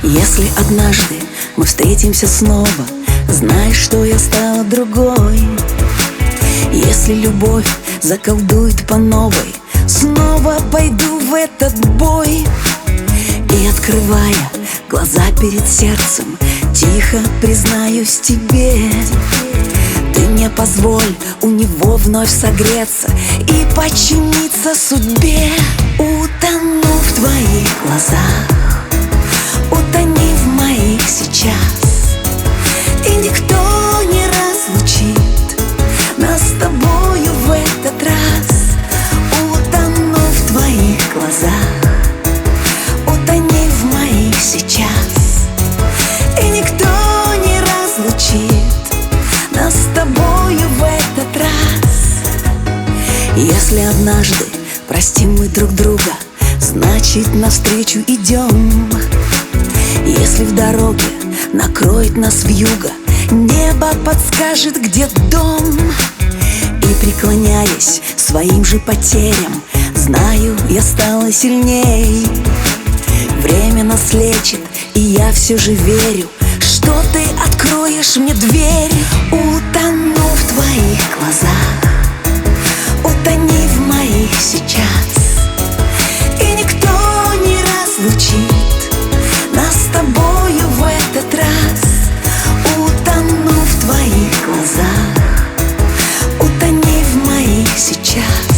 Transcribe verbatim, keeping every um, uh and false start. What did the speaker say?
Если однажды мы встретимся снова, знай, что я стала другой. Если любовь заколдует по новой, снова пойду в этот бой. И, открывая глаза перед сердцем, тихо признаюсь тебе: ты мне позволь у него вновь согреться и подчиниться судьбе. Утону в твоих глазах, утони в моих сейчас, и никто не разлучит нас с тобою в этот раз. Утону в твоих глазах, утони в моих сейчас, и никто не разлучит нас с тобою в этот раз. Если однажды простим мы друг друга, значит, навстречу идем. Если в дороге накроет нас вьюга, небо подскажет, где дом. И, преклоняясь своим же потерям, знаю, я стала сильней. Время нас лечит, и я все же верю, что ты откроешь мне дверь. Утону в твоих глазах, утони в моих сейчас, и никто не разлучит нас с тобою в этот раз. Утону в твоих глазах, утони в моих сейчас.